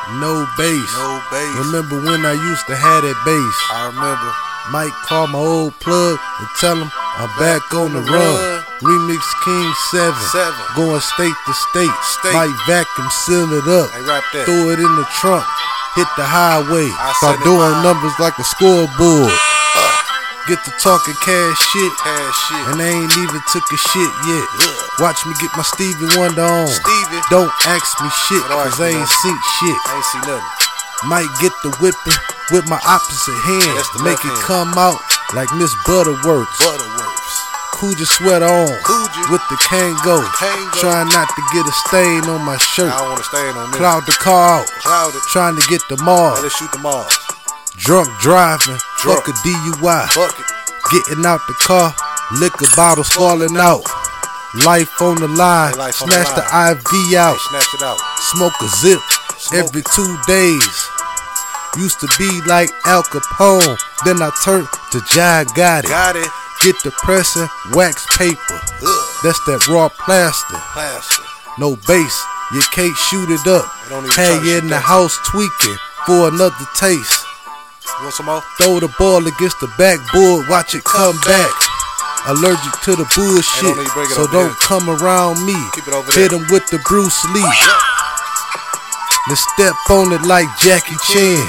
No bass. No bass. Remember when I used to have that bass? I remember. Might call my old plug and tell him I'm back on the run. Remix King 7. Going state to state. Might vacuum seal it up. Hey, rap that. Throw it in the trunk. Hit the highway. Start doing numbers like a scoreboard. Get to talking cash shit. And they ain't even took a shit yet. Watch me get my Stevie Wonder on. Don't ask me shit, cause I ain't seen shit. I ain't seen nothing. Might get the whipping with my opposite hand. Make it come out like Miss Butterworth. Cooja sweater on with the Kango. Trying not to get a stain on my shirt. I don't want to stain on this. Cloud the car out. Trying to get the Mars. Let's shoot the Mars. Drunk driving. Fuck a DUI. Getting out the car. Liquor bottles falling out. Life on the line. Snatch the IV out. Snatch it out. Smoke a zip every 2 days. Used to be like Al Capone. Then I turned to Jai Gotti. Get the pressing wax paper. That's that raw plaster. No bass. You can't shoot it up. Had you in the house tweaking for another taste. You want some more? Throw the ball against the backboard. Watch it come back. Allergic to the bullshit, so don't come around me. Hit him with the Bruce Lee. Let's step on it like Jackie Chan.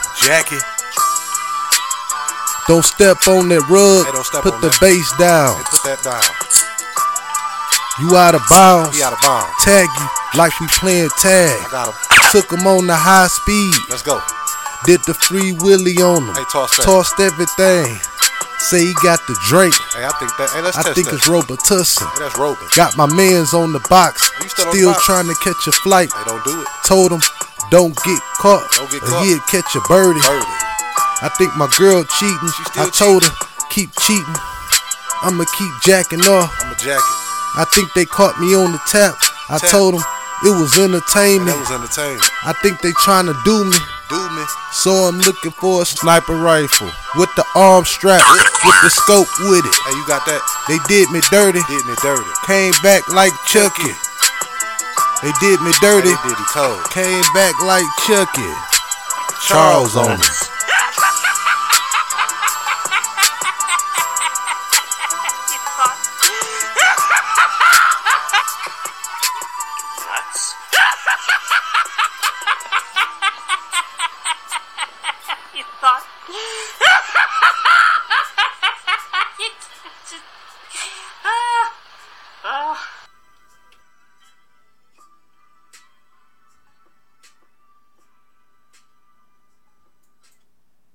Don't step on that rug. Put the bass down. Put that down. You out of bounds. He out of bounds. Tag you like we playing tag. I got him. Took him on the high speed. Let's go. Did the free willy on him. Hey, tossed everything. Say he got the drink. Hey, I think that. Hey, let's I test think that. it's Robitussin. Hey, that's Robin. Got my mans on the box. Still trying to catch a flight. Hey, don't do it. Told him, don't get caught. Or he'll catch a birdie. I think my girl cheating. I told her, keep cheating. I'ma keep jacking off. I'ma jack it. I think they caught me on the tap. I told them it was entertainment. That was entertainment. I think they trying to do me. So I'm looking for a sniper rifle with the arm strap, with the scope with it. Hey, you got that? They did me dirty. Came back like Chucky. They did me dirty. Hey, they did it cold. Came back like Chucky. Charles on it.